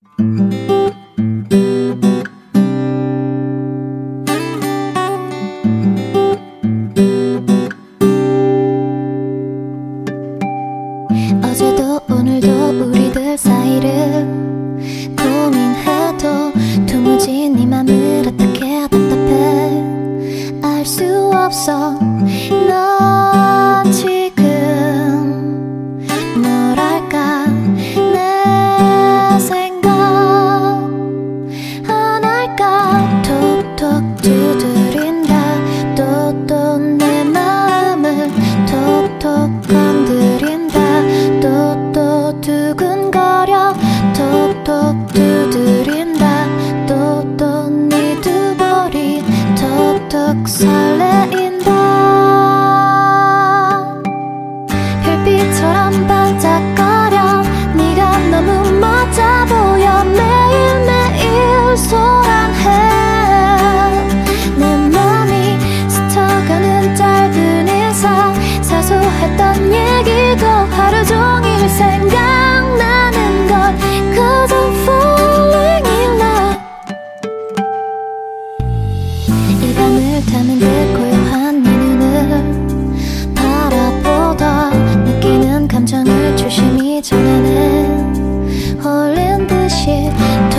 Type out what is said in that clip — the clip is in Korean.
어제도 오늘도 우리들 사이를 고민해도 도무지 네 맘을 어떻게 답답해 알 수 없어. 넌 지금 뭐랄까 내 생각 안 할까. 톡톡 두드린다 또 내 마음을 톡톡 건드린다 또 두근거려 톡톡 두드린다 또 네 두 볼이 톡톡 설레인다. 별빛처럼 반짝거려 네가 너무 멋져 보여. 매일매일 소란해 내 맘이 스쳐가는 짧은 인사 사소했던 얘기도 하루 종일 생각나는 건 Cause I'm falling in love. 이 밤을 타는 듯 고요한 네 눈을 바라보다 느끼는 감정을 조심히 전하는 홀린 듯이